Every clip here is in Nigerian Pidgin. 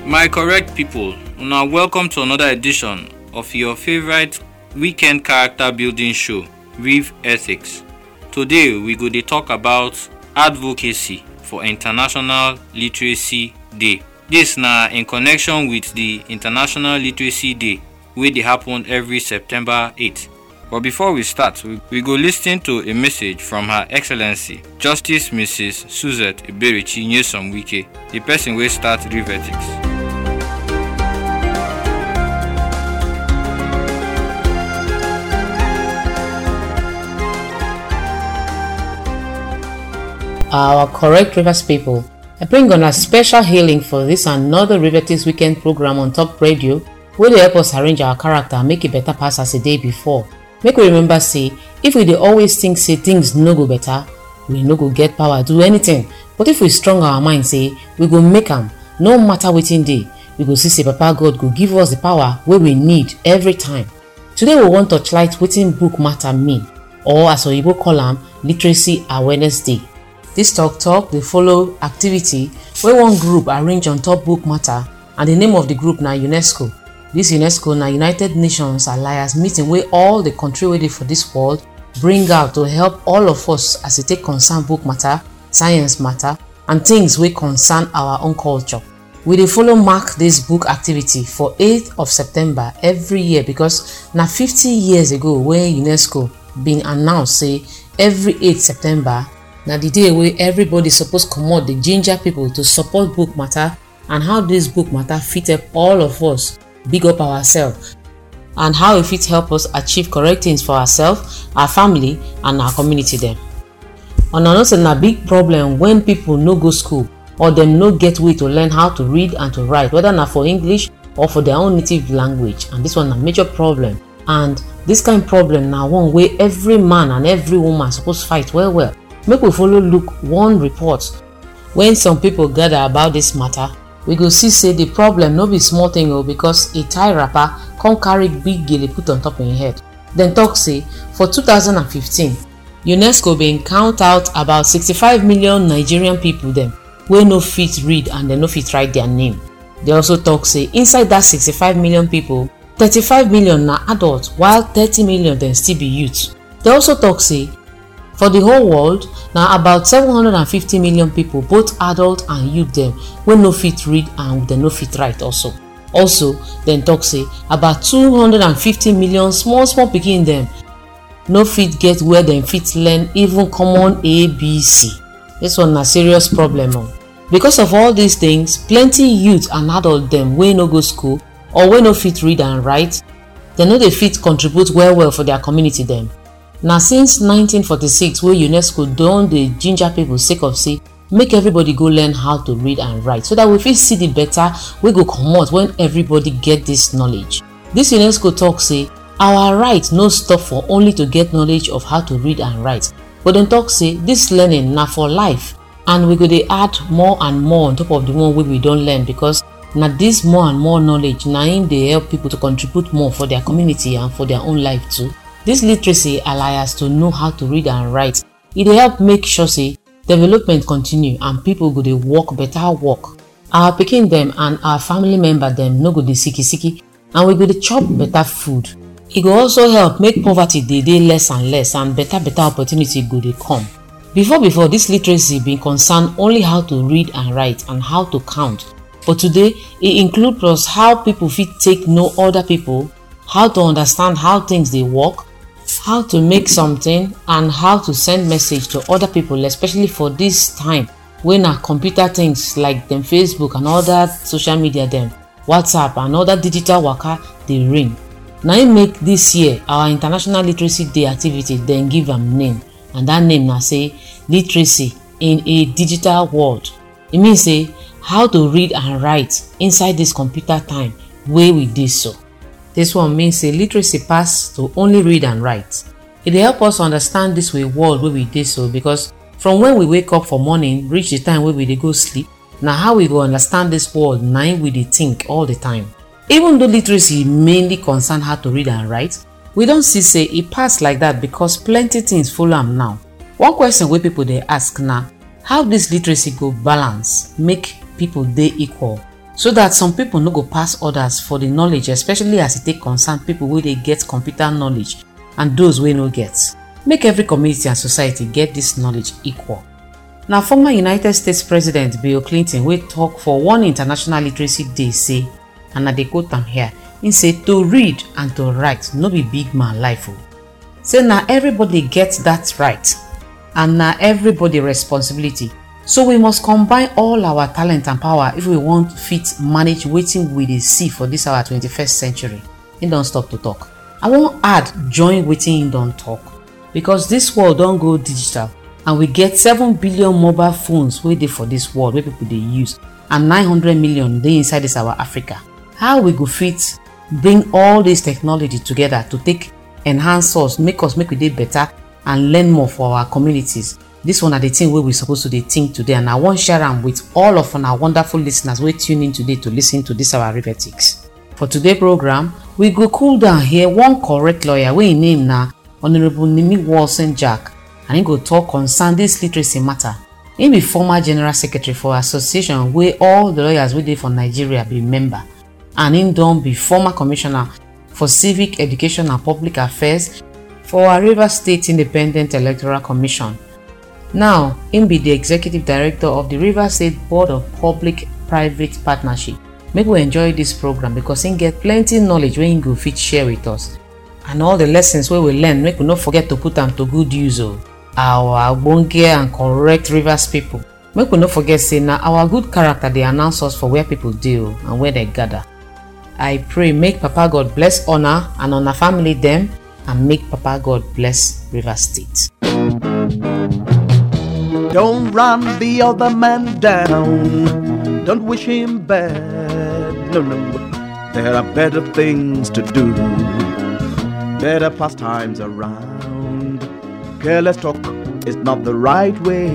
My correct people, now welcome to another edition of your favorite weekend character building show, Rev Ethics. Today we go to talk about advocacy for International Literacy Day. This na in connection with the International Literacy Day wey dey happen every September 8th. But before we start, we go listen to a message from Her Excellency Justice Mrs. Suzette Iberichi Nyesom Wike, the person wey start Rev Ethics. Our correct Rivers people, I bring on a special healing for this another Rev Ethics weekend program on Top Radio, where they help us arrange our character and make it better pass as the day before. Make we remember say, if we dey always think say things no go better, we no go get power do anything. But if we strong our mind say we go make am, no matter wetin dey, we go see say Papa God go give us the power wey we need every time. Today we want to touchlight wetin book matter mean, or as Oyibo call am, Literacy Awareness Day. This talk dey follow activity wey one group arrange on top book matter, and the name of the group na UNESCO. This UNESCO na United Nations Alliance meeting wey all the country wey dey for this world bring out to help all of us as e take concern book matter, science matter, and things wey concern our own culture. We dey follow mark this book activity for 8th of September every year because na 50 years ago when UNESCO been announce say every 8th September na the day wey everybody suppose comot the ginger people to support book matter and how this book matter fit help all of us big up ourselves and how it fit help us achieve correct things for ourselves, our family, and our community dem. Una know say na big problem when people no go school or dem no get way to learn how to read and to write, whether na for English or for their own native language, and this one na major problem. And this kind of problem na one way every man and every woman suppose fight well. Make we follow look one report. When some people gather about this matter, we go see say the problem no be small thing because a Thai rapper come carry big gele put on top of him head. Then talk say for 2015, UNESCO been count out about 65 million Nigerian people dem wey no fit read and dem no fit write their name. They also talk say inside that 65 million people, 35 million na adults while 30 million dem still be youth. They also talk say for the whole world, now about 750 million people, both adult and youth them, wey no fit read and they no fit write also. Also, then talk say about 250 million small pikin them no fit get where them fit learn even common ABC. This one a serious problem. Because of all these things, plenty youth and adult them wey no go school or wey no fit read and write, they no dey fit contribute well for their community them. Now since 1946 wey UNESCO don dey ginger people sake of say make everybody go learn how to read and write so that we fit see the better wey go comot when everybody get this knowledge. This UNESCO talk say our right no stop for only to get knowledge of how to read and write, but dem talk say this learning na for life and we go dey add more and more on top of the one wey we don learn because na this more and more knowledge na im dey help people to contribute more for their community and for their own life too. This literacy allow us to know how to read and write. It dey help make sure say development continue and people go dey work better work. Our pikin them and our family member them no go dey sicky and we go dey chop better food. It go also help make poverty dey less and less and better opportunity go dey come. Before this literacy been concern only how to read and write and how to count. But today it include plus how people fit take know other people, how to understand how things dey work, how to make something, and how to send message to other people, especially for this time when our computer things like them Facebook and other social media them, WhatsApp and other digital waka they ring. Now it make this year our International Literacy Day activity then give them name, and that name now say literacy in a digital world. It means say how to read and write inside this computer time where we did so. This one means say literacy pass to only read and write. It help us understand this way world where we did so because from when we wake up for morning reach the time where we dey go sleep, now how we go understand this world na we dey think all the time. Even though literacy mainly concern how to read and write, we don't see say it pass like that because plenty things follow am now. One question where people they ask now, how this literacy go balance make people dey equal so that some people no go pass others for the knowledge, especially as it take concern people wey dey get computer knowledge and those wey no get. Make every community and society get this knowledge equal. Now, former United States President Bill Clinton wey talk for one International Literacy Day say, and I dey quote am here, he say to read and to write no be big man life o. Say na everybody get that right and na everybody responsibility. So we must combine all our talent and power if we want fit manage wetin we dey see for this our 21st century. He don stop to talk. I wan add join wetin he don talk, because this world don go digital and we get 7 billion mobile phones wey dey for this world wey people dey use, and 900 million dey inside this our Africa. How we go fit bring all this technology together to take enhance us, make we dey better and learn more for our communities? This one are the thing wey we supposed to dey think today, and I wan share am with all of our wonderful listeners wey tune in today to listen to this our Rivetics. For today program, we go cool down here one correct lawyer wey im name na Honorable Nimi Walson Jack, and he go talk concern this literacy matter. He be former general secretary for association wey all the lawyers wey dey for Nigeria be member, and he don be former commissioner for civic education and public affairs for our Rivers State Independent Electoral Commission. Now, he be the executive director of the Rivers State Board of Public-Private Partnership. Make we enjoy this program because he get plenty knowledge wey he go fit share with us, and all the lessons wey we learn, make we not forget to put them to good use. Our ogbonge and correct Rivers people, make we not forget say na our good character they announce us for where people deal and where they gather. I pray make Papa God bless honor and honor family them, and make Papa God bless Rivers State. Don't run the other man down, don't wish him bad, no, there are better things to do, better pastimes around. Careless talk is not the right way.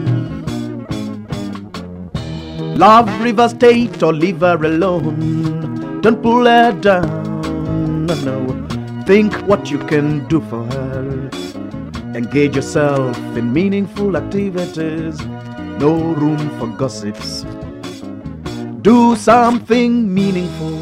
Love Rivers State or leave her alone, don't pull her down, no, think what you can do for her. Engage yourself in meaningful activities, no room for gossips. Do something meaningful.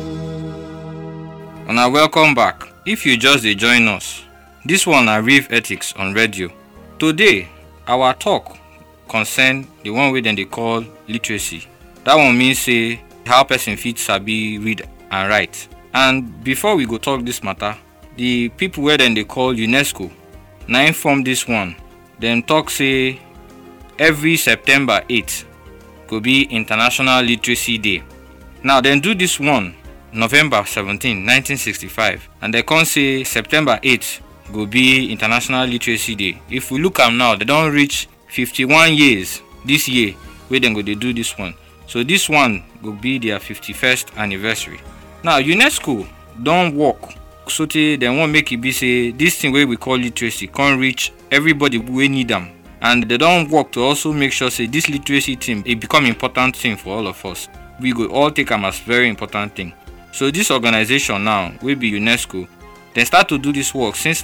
And welcome back. If you just dey join us, this one na Rev Ethics on radio. Today, our talk concern the one wey dem dey call literacy. That one means say how person fit sabi read and write. And before we go talk this matter, the people wey dem dey call UNESCO na inform this one. Dem talk say every September 8 go be International Literacy Day. Now dem do this one November 17, 1965, and they come say September 8 go be International Literacy Day. If we look am now, they don reach 51 years this year wey dem go dey do this one. So this one go be their 51st anniversary. Now UNESCO don work so dem wan make e be say this thing wey we call literacy can reach everybody wey need am, and they don work to also make sure say this literacy thing it become important thing for all of us. We go all take am as very important thing. So this organization now wey be UNESCO, they start to do this work since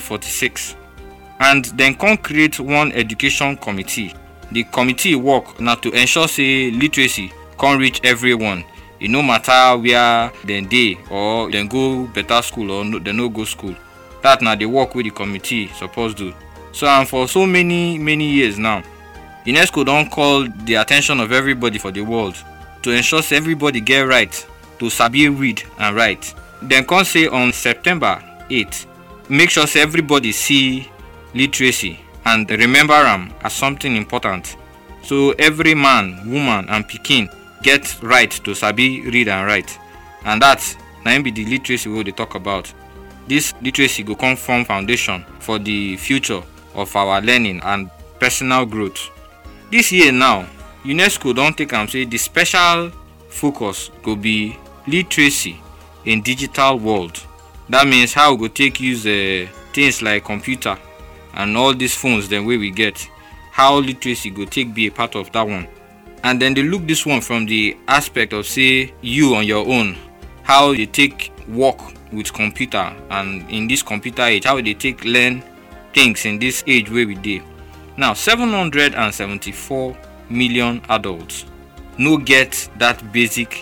1946, and then can create one education committee. The committee work now to ensure say literacy can reach everyone. It no matter where dem dey or dem go better school or no, dem no go school. That na the work wey the committee suppose do. So and for so many years now, UNESCO don call the attention of everybody for the world to ensure say everybody get right to sabi read and write. Dem come say on September 8, make sure say everybody see literacy and remember am as something important. So every man, woman and pikin get right to sabi read and write, and that na be the literacy we dey talk about. This literacy go come form foundation for the future of our learning and personal growth. This year now, UNESCO don take am say the special focus go be literacy in digital world. That means how we go take use things like computer and all these phones dem wey we get, how literacy go take be a part of that one. And then they look this one from the aspect of say you on your own, how they take work with computer, and in this computer age, how they take learn things in this age where we dey. Now 774 million adults no get that basic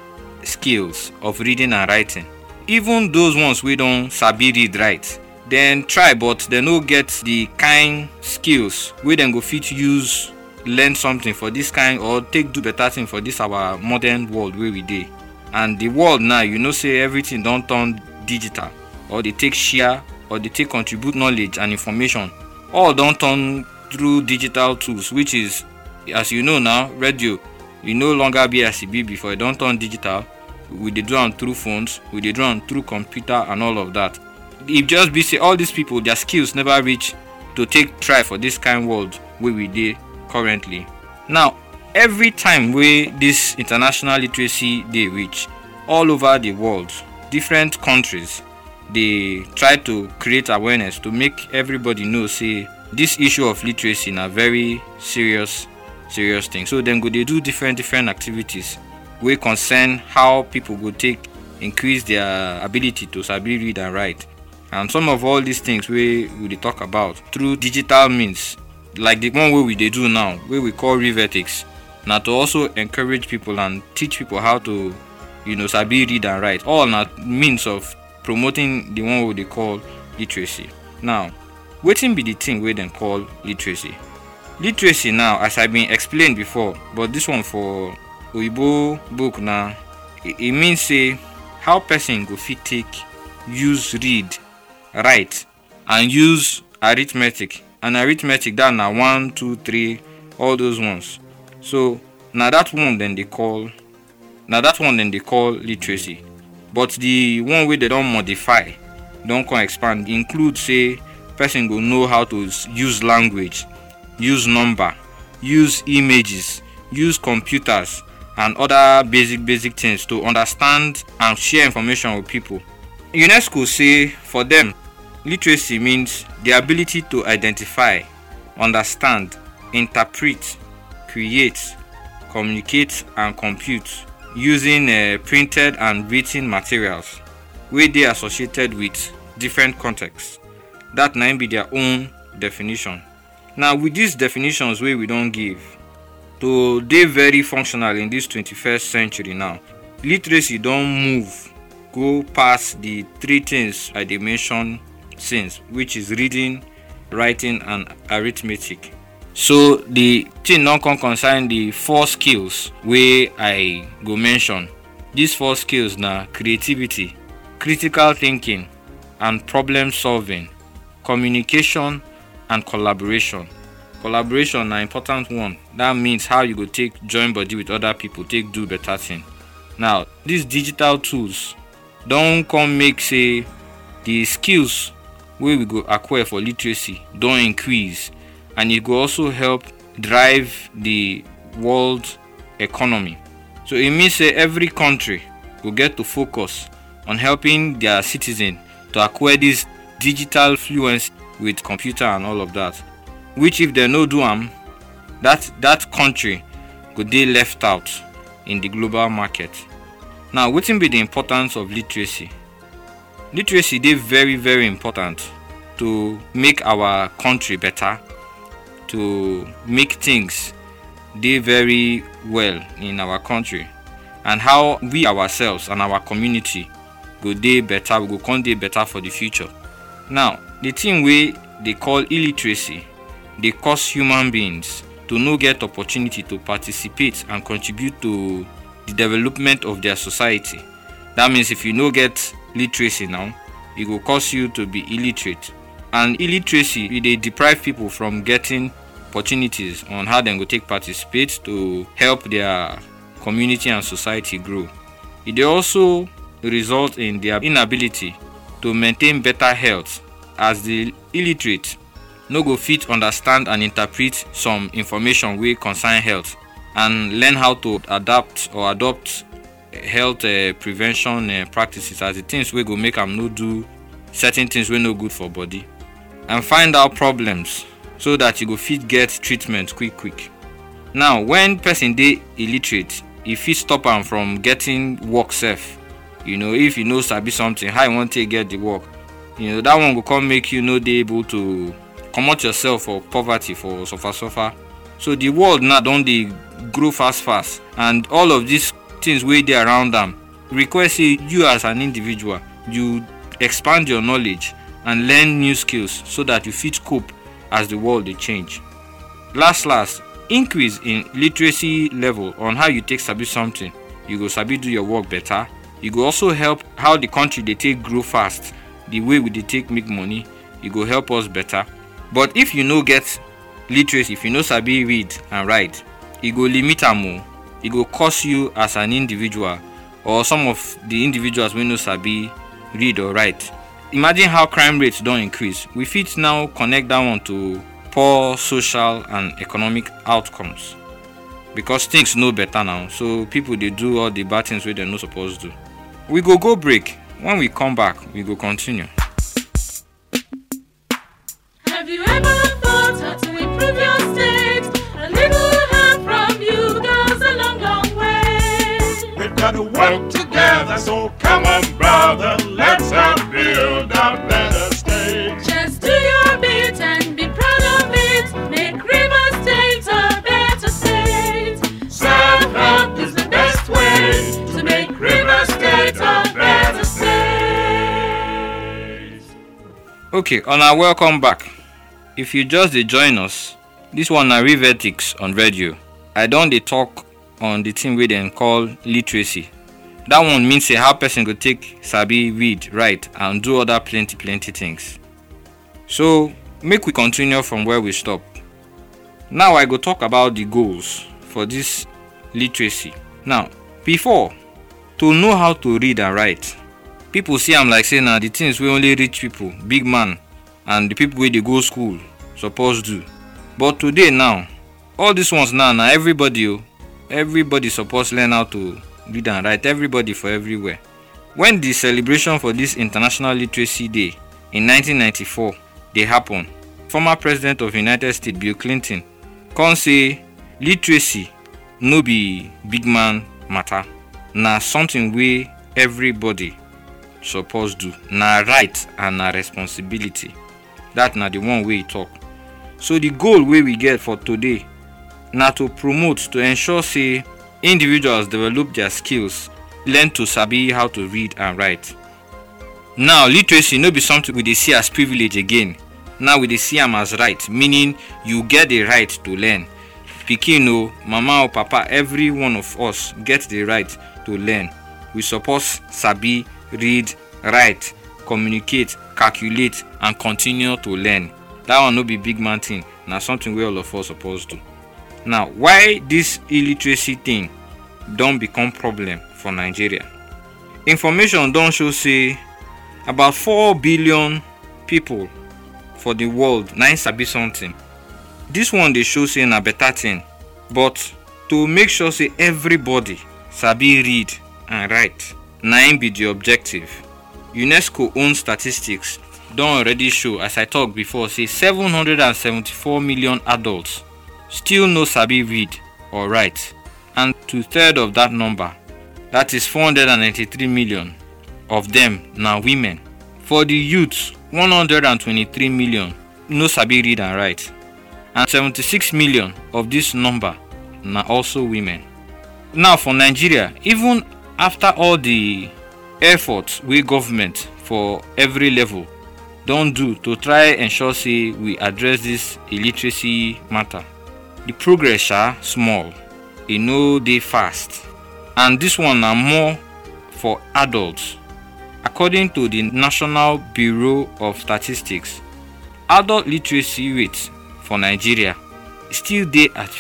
skills of reading and writing. Even those ones wey don sabi read write, dem try but dem no get the kind skills wey dem go fit use learn something for this kind or take do better thing for this our modern world wey we dey. And the world now, you know say everything don turn digital, or they take share, or they take contribute knowledge and information, all don turn through digital tools, which is, as you know now, radio e no longer be as e be before. E don turn digital. We dey do am through phones, we dey do am through computer and all of that. It just be say all these people, their skills never reach to take try for this kind world wey we dey currently. Now, every time wey this international literacy day reach, all over the world, different countries dey try to create awareness to make everybody know say this issue of literacy na very serious thing. So dem go dey do different activities wey concern how people go take increase their ability to sabi read and write. And some of all these things wey we dey talk about through digital means, like the one wey we dey do now, wey we call Rev Ethics, na to also encourage people and teach people how to, sabi read and write. All na means of promoting the one wey they call literacy. Now, wetin be the thing wey dem call literacy? Literacy now, as I been explained before, but this one for Oyibo book na, it means say how person go fit take use read, write, and use arithmetic. And arithmetic, that na 1, 2, 3, all those ones. So now that one then they call literacy. But the one way they don't modify, don't come expand, include say person go know how to use language, use number, use images, use computers, and other basic things to understand and share information with people. UNESCO say for them, literacy means the ability to identify, understand, interpret, create, communicate, and compute using printed and written materials wey dey associated with different contexts. That na be their own definition. Now, with these definitions wey we don give, to dey very functional in this 21st century now, literacy don move go past the three things I dey mention since, which is reading, writing, and arithmetic. So the thing don come concern the 4 skills wey I go mention. These 4 skills na creativity, critical thinking, and problem solving, communication, and collaboration. Collaboration na important one. That means how you go take join body with other people, take do better thing. Now, these digital tools don come make say the skills wey we go acquire for literacy don increase, and it go also help drive the world economy. So it means say every country will get to focus on helping their citizens to acquire this digital fluency with computer and all of that, which if they no do am, that country go dey left out in the global market. Now, wetin be the importance of literacy? Literacy dey very important to make our country better, to make things dey very well in our country, and how we ourselves and our community go dey better, we go come dey better for the future. Now, the thing wey they call illiteracy, they cause human beings to no get opportunity to participate and contribute to the development of their society. That means if you no get literacy now, it will cause you to be illiterate. And illiteracy, they deprive people from getting opportunities on how they go take participate to help their community and society grow. It also result in their inability to maintain better health, as the illiterate no go fit understand and interpret some information wey concern health, and learn how to adapt or adopt health prevention practices as the things wey go make am no do certain things wey no good for body, and find out problems so that you go fit get treatment quick. Now, when person dey illiterate, e fit stop am from getting work sef. If you no sabi something, how you wan take get the work? That one go come make you no dey able to comot yourself for poverty, for suffer. So the world now don dey grow fast, and all of these things wey dey around am require say you as an individual, you expand your knowledge and learn new skills so that you fit cope as the world dey change. Last, increase in literacy level on how you take sabi something. You go sabi do your work better. You go also help how the country dey take grow fast, the way we dey take make money. E go help us better. But if you no get literacy, if you no sabi read and write, e go limit am o. E go cost you as an individual or some of the individuals wey no sabi read or write. Imagine how crime rates don increase. We fit now connect that one to poor social and economic outcomes because things no better now. So people dey do all the bad things wey dem no suppose do. We go break. When we come back, we go continue. Have you ever thought how to improve your state? A little help from you goes a long, long way. We've got to work together, so come on, brother, let's help build a better state. Just do your bit and be proud of it. Make River State a better state. Self-help is the best way To make River State a better state. Okay, una welcome back. If you just dey join us, this one na Rev Ethics on radio. I don dey talk on the thing wey dem call literacy. That one means say how person go take sabi read, write and do other plenty things. So make we continue from where we stop. Now I go talk about the goals for this literacy. Now, before, to know how to read and write, people see am like say na the things wey only rich people, big man and the people wey dey go school suppose do. But today now, all these ones now na everybody suppose learn how to read and write. Everybody for everywhere. When the celebration for this International Literacy Day in 1994 dey happen, former President of United States Bill Clinton come say literacy no be big man matter. Na something wey everybody suppose do. Na right and na responsibility. That na the one wey he talk. So the goal wey we get for today na to promote, to ensure say individuals develop their skills, learn to sabi how to read and write. Now, literacy no be something we dey see as privilege again. Now we dey see am as right, meaning you get the right to learn. Pikin o, mama or papa, every one of us get the right to learn. We suppose sabi read, write, communicate, calculate and continue to learn. That one no be big man thing. Na something wey all of us suppose do. Now, why this illiteracy thing don become problem for Nigeria? Information don show say about 4 billion people for the world na sabi something. This one dey show say na better thing, but to make sure say everybody sabi read and write na im be the objective. UNESCO own statistics don already show, as I talk before, say 774 million adults still no sabi read or write, and 2/3 of that number, that is 493 million of them na women. For the youth, 123 million no sabi read and write, and 76 million of this number na also women. Now for Nigeria, even after all the efforts wey government for every level don do to try ensure say we address this illiteracy matter, the progress small, e no dey fast, and this one na more for adults. According to the National Bureau of Statistics, adult literacy rate for Nigeria still dey at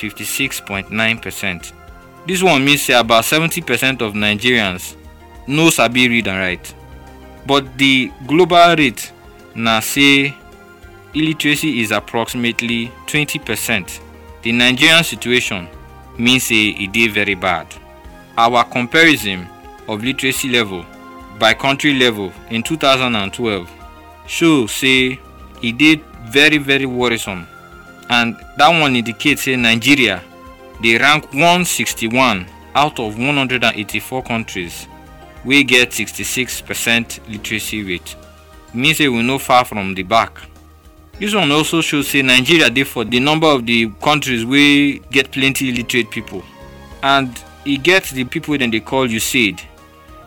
56.9%. This one means say about 70% of Nigerians no sabi read and write. But the global rate na say illiteracy is approximately 20%. The Nigerian situation means say e dey very bad. Our comparison of literacy level by country level in 2012 show say e dey very worrisome, and that one indicates say Nigeria dey rank 161 out of 184 countries wey get 66% literacy rate. Means say we no far from the back. This one also shows say Nigeria dey for the number of the countries wey get plenty illiterate people, and e get the people wey dem dey call USAID.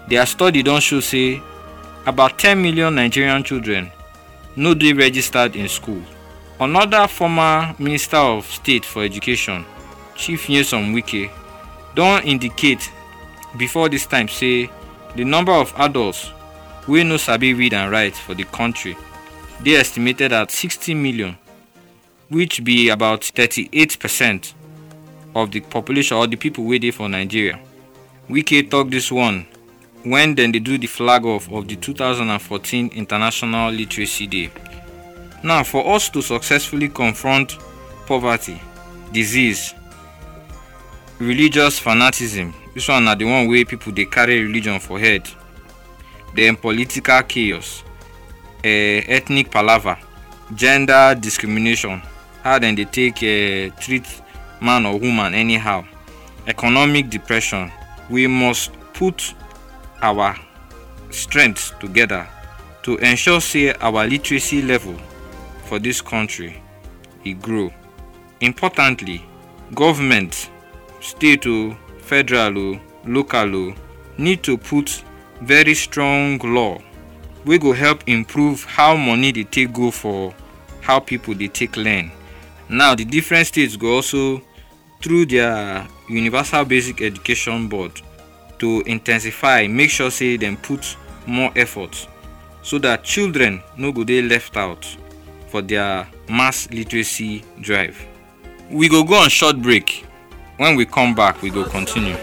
Their study don show say about 10 million Nigerian children no dey registered in school. Another former Minister of State for Education, Chief Nyesom Wike, don indicate before this time say the number of adults wey no sabi read and write for the country dey estimated at 60 million, which be about 38% of the population or the people wey dey for Nigeria. Wike talk this one when dem dey do the flag off of the 2014 International Literacy Day. Now, for us to successfully confront poverty, disease, religious fanaticism, this one na the one wey people dey carry religion for head, then political chaos, ethnic palaver, gender discrimination, how dem dey take treat man or woman anyhow, economic depression. We must put our strength together to ensure say our literacy level for this country e grow. Importantly, government, state o, federal o, local o, need to put very strong law wey go help improve how money dey take go for how people dey take learn. Now, the different states go also, through their Universal Basic Education Board, to intensify, make sure say dem put more effort so that children no go dey left out for their mass literacy drive. We go on short break. When we come back, we go continue.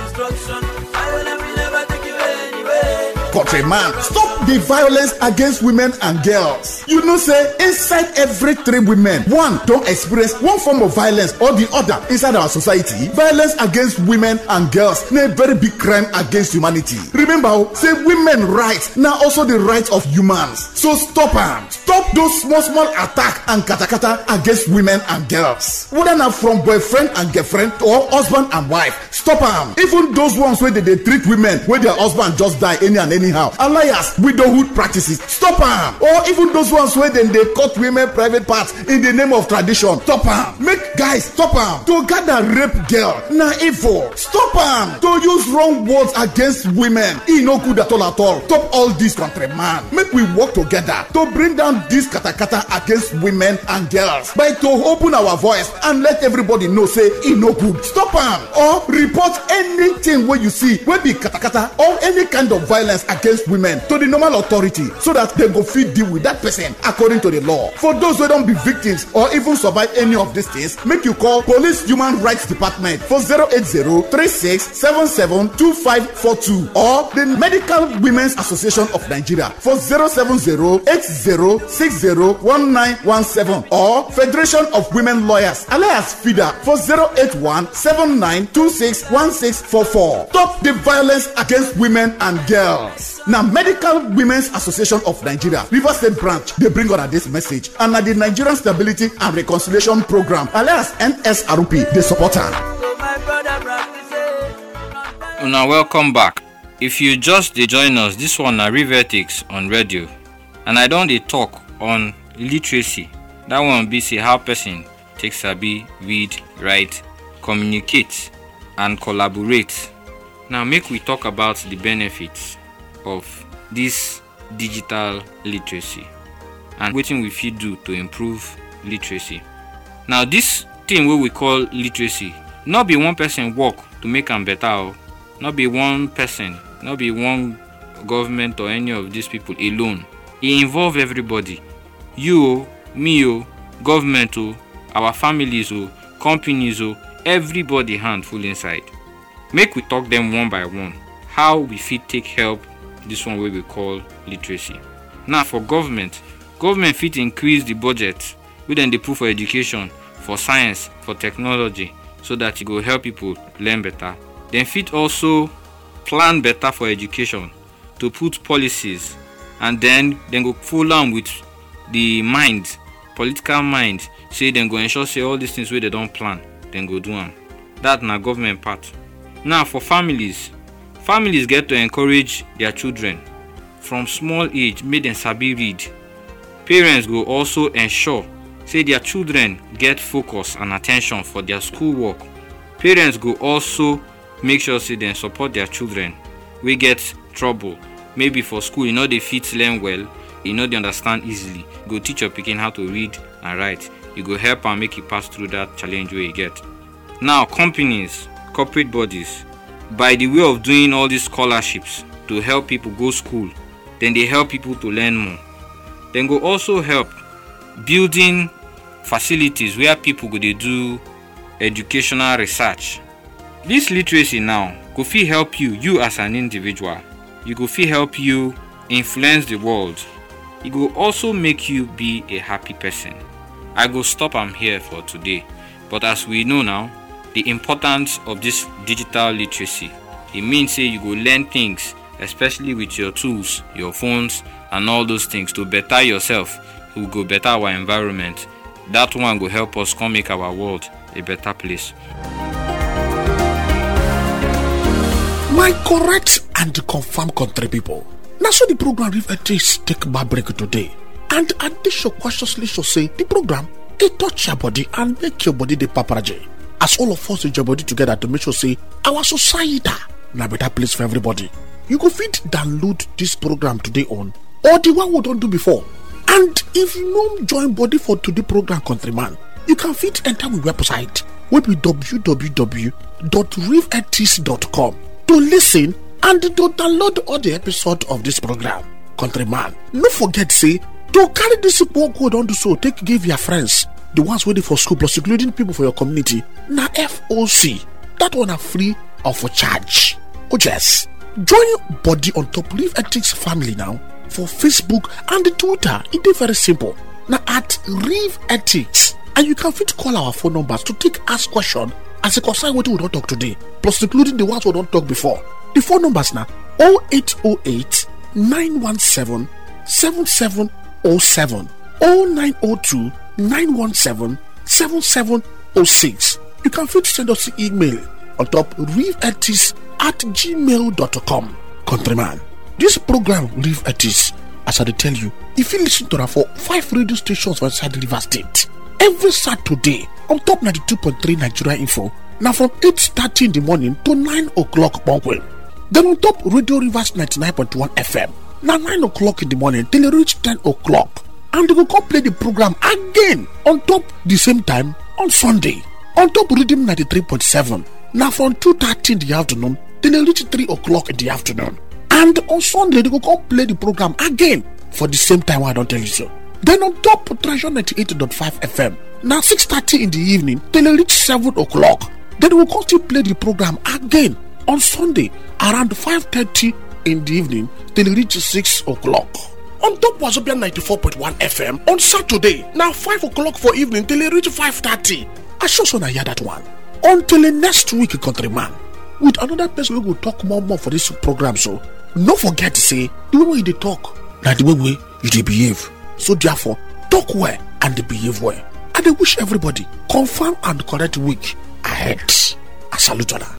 Countryman, stop the violence against women and girls. You know say inside every 3 women, 1 don't experience one form of violence or the other inside our society. Violence against women and girls na a very big crime against humanity. Remember, say women rights now also the rights of humans. So stop them. Stop those small attack and kata against women and girls. Whether not from boyfriend and girlfriend or husband and wife, stop them. Even those ones where they treat women where their husband just die anyhow, alias widowhood practices, stop them. Or even those ones where then they cut women private parts in the name of tradition, stop them. Make guys stop them. To gather rape girl, na evil, stop them. To use wrong words against women, e no good at all. Stop all this, countryman. Make we work together to bring down this kata against women and girls by to open our voice and let everybody know say e no good. Stop them. Or report anything where you see where be kata or any kind of violence against women to the normal authority so that they go fit deal with that person according to the law. For those who don't be victims or even survive any of these things, make you call Police Human Rights Department for 080-3677-2542 or the Medical Women's Association of Nigeria for 070-8060-1917 or Federation of Women Lawyers alias FIDA for 081-7926-1644. Stop the violence against women and girls. Now, Medical Women's Association of Nigeria, Rivers State Branch, they bring on this message. And at the Nigerian Stability and Reconciliation Program, alias NSRP, they support her. Now, welcome back. If you just join us, this one na Riveretics on radio. And I don dey talk on literacy. That one be say how person take sabi read, write, communicate, and collaborate. Now, make we talk about the benefits of this digital literacy and wetin we fit do to improve literacy. Now, this thing wey we call literacy, not be one person work to make am better, or not be one person, not be one government or any of these people alone. E involve everybody. You, me, government, our families, companies, everybody hand full inside. Make we talk them one by one. How we fit take help this one wey we call literacy. Now, for government fit increase the budget wey dem dey put for education, for science, for technology, so that e go help people learn better. Dem fit also plan better for education, to put policies, and then dem go follow am with the mind, political mind, say dem go ensure say all these things wey dem don plan, dem go do am. That na government part. Now, for families get to encourage their children from small age, make them sabi read. Parents go also ensure say their children get focus and attention for their schoolwork. Parents go also make sure say they support their children. We get trouble, maybe for school you know they fit learn well, you know they understand easily, go teach your pikin how to read and write. You go help and make it pass through that challenge where you get. Now companies, corporate bodies, by the way of doing all these scholarships to help people go school, then they help people to learn more. Then go also help building facilities where people go they do educational research. This literacy now go fit help you as an individual. You go fit help you influence the world. It go also make you be a happy person. I go stop am here for today. But as we know now, the importance of this digital literacy, it means say you go learn things, especially with your tools, your phones, and all those things to better yourself. You go better our environment. That one go help us come make our world a better place. My correct and confirmed country people. Now so the program Reef Ethics take my break today. And at this show cautiously should say the program it touch your body and make your body the paparaje. As all of us in your body together to make sure say our society na better place for everybody. You go fit download this program today on or the one we don't do before. And if you don't join body for today program countryman, you can fit enter my website will be www.reefethics.com to listen and to download all the episode of this program. Countryman, no forget say to carry this book code on do so take give your friends, the ones waiting for school plus including people for your community. Na FOC, that one are free or for charge. Oh yes, join body on top Reef Ethics family now for Facebook and Twitter. It is very simple. Now at Reef Ethics, and you can fit call our phone numbers to take ask question as a concern what we don't talk today, plus including the ones we don't talk before. The phone numbers now 0808 917 7707 0902 917 7706. You can fit send us an email on top reefethics@gmail.com. Countryman, this program Reef Ethics, as I tell you, if you listen to that for 5 radio stations outside the River State every Saturday on top 92.3 Nigeria Info, now from 8:30 in the morning to 9 o'clock Bonkwell. Then on top Radio Rivers 99.1 FM, now 9 o'clock in the morning till it reach 10 o'clock. And they will come play the program again on top the same time on Sunday. On top Rhythm 93.7, now from 2:30 in the afternoon till it reach 3 o'clock in the afternoon. And on Sunday they will come play the program again for the same time I don't tell you so. Then on top Treasure 98.5 FM, now 6:30 in the evening till it reach 7 o'clock. Then we will come still play the program again on Sunday around 5:30 in the evening till it reach 6 o'clock. On top Wazobia 94.1 FM on Saturday, now 5 o'clock for evening till it reach 5:30. I sure so hear that one. Until the next week, countryman, with another person we will talk more for this program. So no forget to say the way they talk, now the way you dey behave. So therefore, talk well and behave well. And I wish everybody confirm and correct week ahead. I salute you.